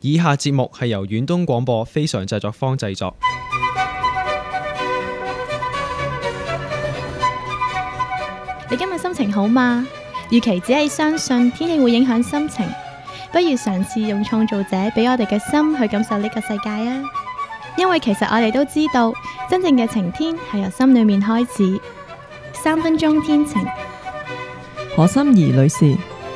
以下節目係由遠東廣播非常製作坊製作。 你今日心情好嗎？與其只係相信天氣會影響心情，不如嘗試用創造者俾我哋嘅心去感受呢個世界啊！因為其實我哋都知道，真正嘅晴天係由心裏面開始。3分鐘天晴， 何心怡女士。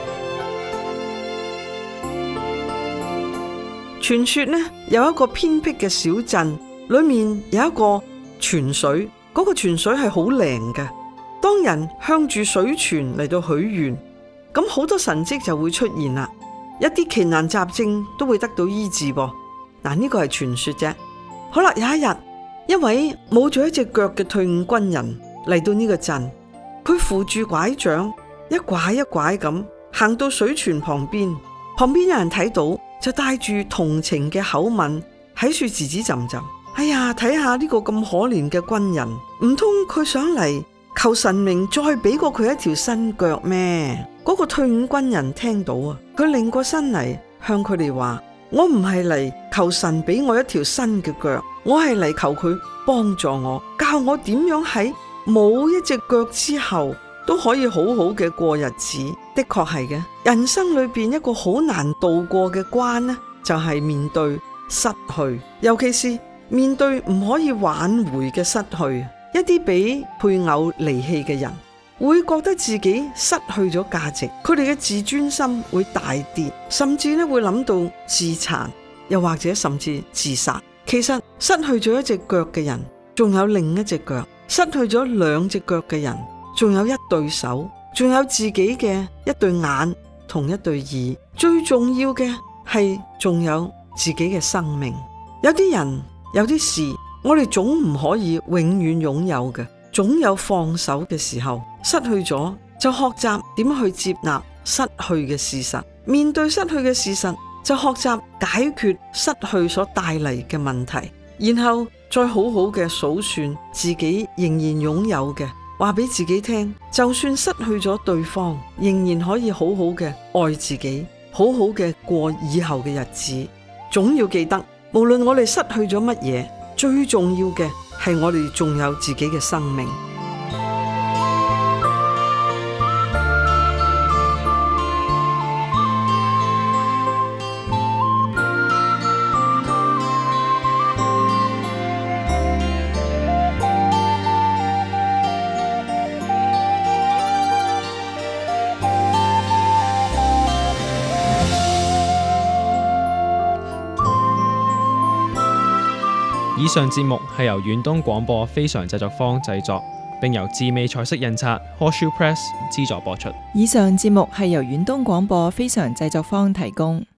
傳說呢，有一個偏僻嘅小鎮，裏面有一個泉水，嗰個泉水係好靈嘅。當人向住水泉嚟到許願，咁好多神蹟就會出現啦，一啲奇難雜症都會得到醫治噃。嗱，呢個係傳說啫。好啦，有一日，一位冇咗一隻腳嘅退伍軍人嚟到呢個鎮，佢扶住拐杖，一拐一拐咁行到水泉旁邊，旁邊有人睇到，就帶住同情嘅口吻喺處指指浸浸。哎呀，睇下呢個咁可憐嘅軍人，唔通佢想嚟求神明再俾過佢一條新腳咩？嗰個退伍軍人聽到啊，佢擰過身嚟向佢哋話：我唔係嚟求神俾我一條新嘅腳，我係嚟求佢幫助我，教我點樣喺冇一隻腳之後都可以好好嘅過日子。的確係嘅，人生裏邊一個好難渡過嘅關呢，就係面對失去，尤其是面對唔可以挽回嘅失去。一啲俾配偶離棄嘅人，會覺得自己失去咗價值，佢哋嘅自尊心會大跌，甚至咧會諗到自殘，又或者甚至自殺。其實失去咗一隻腳嘅人，仲有另一隻腳；失去咗2隻腳嘅人，仲有一對手，仲有自己嘅一對眼同一對耳。最重要嘅係仲有自己嘅生命。有啲人，有啲事，我哋總唔可以永遠擁有嘅，總有放手嘅時候。失去咗就學習點去接納失去嘅事實，面對失去嘅事實就學習解決失去所帶嚟嘅問題，然後再好好嘅數算自己仍然擁有嘅，話俾自己聽，就算失去咗對方，仍然可以好好嘅愛自己，好好嘅過以後嘅日子。總要記得，無論我哋失去咗乜嘢，最重要嘅係我哋仲有自己嘅生命。 以上節目係由遠東廣播非常製作坊製作，並由智美彩色印刷 Horseshoe Press 資助播出。 以上節目係由遠東廣播非常製作坊提供。